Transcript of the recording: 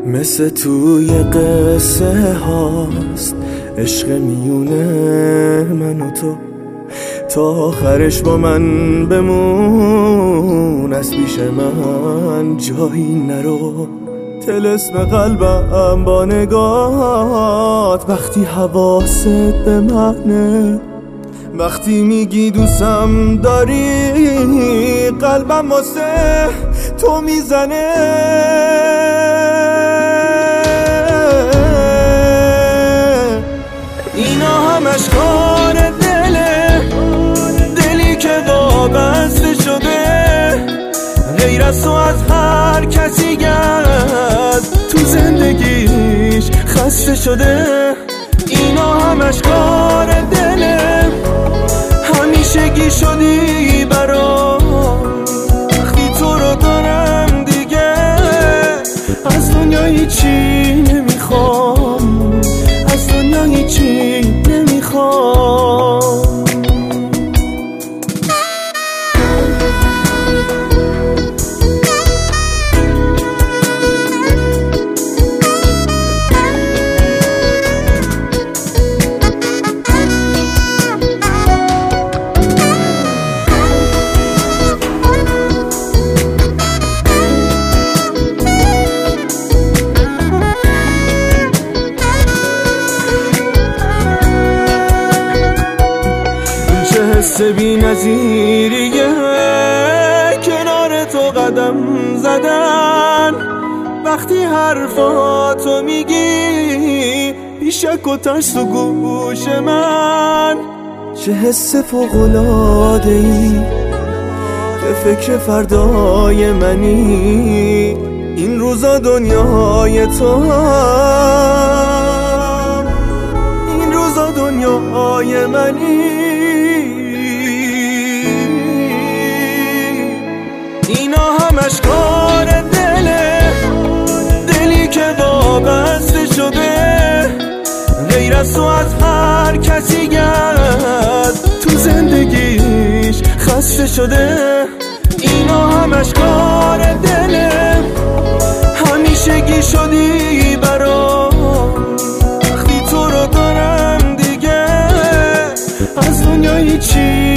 مثل توی قصه هاست عشق میونه من و تو، تا آخرش با من بمون، از پیش من جایی نرو. طلسم قلبم با نگات وقتی حواست به منه، وقتی میگی دوستم داری قلبم واسه تو میزنه. اینا همش کار دله، دلی که وابسته شده غیر از تو از هر کسی تو زندگیش خسته شده. اینا همش کار دله، همیشگی شدی برام، وقتی تو رو دارم دیگه از دنیا هیچی نمیخوام، از دنیا هیچی نمیخوام. حس بی نظیریه کنار تو قدم زدن، وقتی حرفاتو میگی بیشک و ترس و گوش من. چه حس فوق‌العاده‌ای که فکر فردای منی، این روزا دنیای تو هم، این روزا دنیای منی. اینا همش کار دله، دلی که وابسته شده غیر از تو از هر کسی تو زندگیش خسته شده. اینا همش کار دله، همیشگی شدی برام، وقتی تو رو دارم دیگه از دنیا هیچی